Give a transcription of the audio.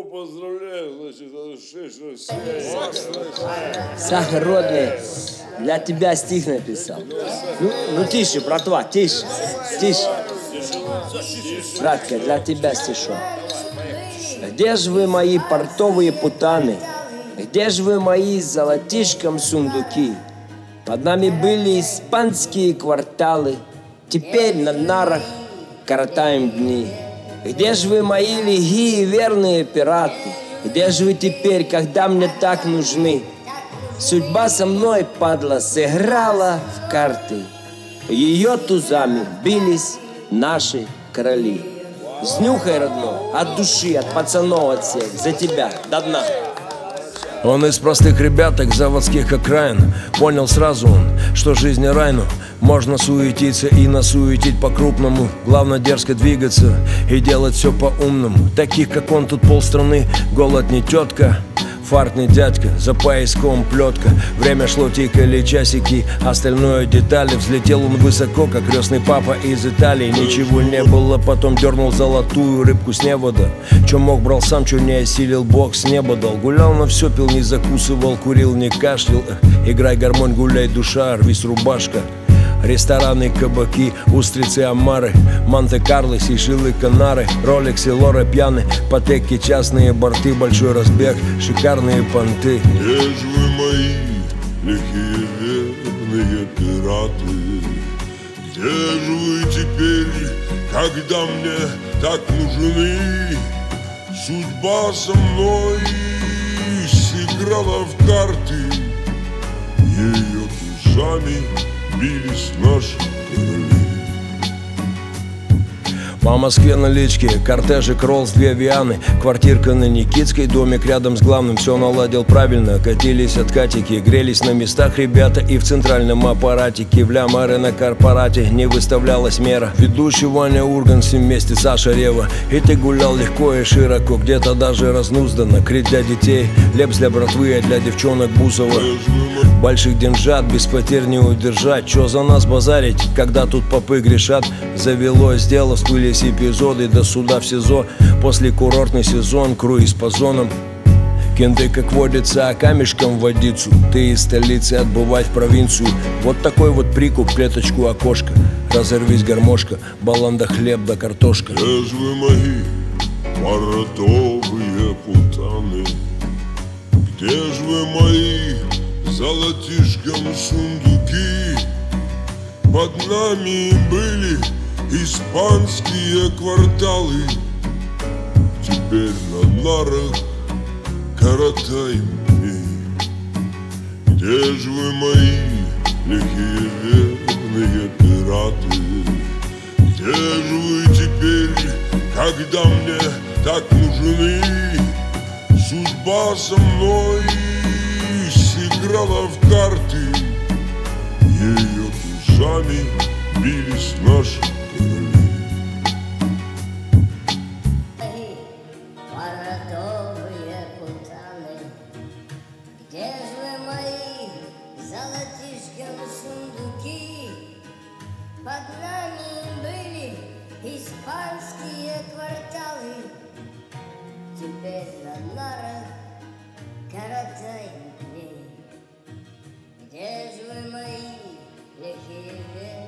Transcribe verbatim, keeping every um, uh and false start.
О, поздравляю, значит, шесть раз Сахар, родный, для тебя стих написал. Ну, ну тише, братва, тише, тише. Братка, для тебя стишок. Где же вы, мои портовые путаны? Где же вы, мои золотишком сундуки? Под нами были испанские кварталы, теперь на нарах коротаем дни. Где же вы, мои лихие верные пираты? Где же вы теперь, когда мне так нужны? Судьба со мной, падла, сыграла в карты. Ее тузами бились наши короли. Снюхай, родной, от души, от пацанов, от всех, за тебя, до дна. Он из простых ребяток заводских окраин. Понял сразу он, что жизнь рай, но можно суетиться и насуетить по-крупному. Главное дерзко двигаться и делать все по-умному. Таких, как он, тут полстраны. Голод не тетка, фарт не дядька, за пояском плетка. Время шло, тикали часики, остальное детали. Взлетел он высоко, как крестный папа из Италии. Ничего не было, потом дернул золотую рыбку с невода. Че мог, брал сам, че не осилил, Бог с неба дал. Гулял на все, пил, не закусывал, курил, не кашлял. Эх, играй гармонь, гуляй, душа, рвись рубашка. Рестораны, кабаки, устрицы, омары, Монте-Карло, Сейшелы, Канары, Ролексы, Лоры, пьяны, патеки, частные борты, большой разбег, шикарные понты. Где же вы, мои лихие верные пираты? Где же вы теперь, когда мне так нужны? Судьба со мной сыграла в карты, ее тузами бились наши короли. По Москве налички, кортежик, Роллс, две Вианы, квартирка на Никитской, домик рядом с главным. Все наладил правильно, катились откатики, грелись на местах ребята и в центральном аппаратике. В лямары на корпорате не выставлялась мера. Ведущий Ваня Ургант, вместе Саша Рева. И ты гулял легко и широко, где-то даже разнузданно. Крит для детей, лепс для братвы, а для девчонок Бусова. Больших деньжат без потерь не удержать. Че за нас базарить, когда тут попы грешат? Завелось дело, всплылись эпизоды до суда в СИЗО. После курортный сезон, круиз по зонам. Кенты, как водится, а камешком в водицу. Ты из столицы отбывать в провинцию. Вот такой вот прикуп, клеточку окошко. Разорвись гармошка, балан да хлеб да картошка. Где же вы, мои портовые путаны? Где же вы, мои золотишком сундуки? Под нами были испанские кварталы, теперь на нарах коротаем дни. Где же вы, мои лихие верные пираты? Где же вы теперь, когда мне так нужны? Судьба со мной сыграла в карты, ее тузами бились наши короли. Портовые путаны, где же вы, мои золотишком сундуки? Под нами были испанские кварталы, теперь на нарах коротаем дни. Где же вы, мои лихие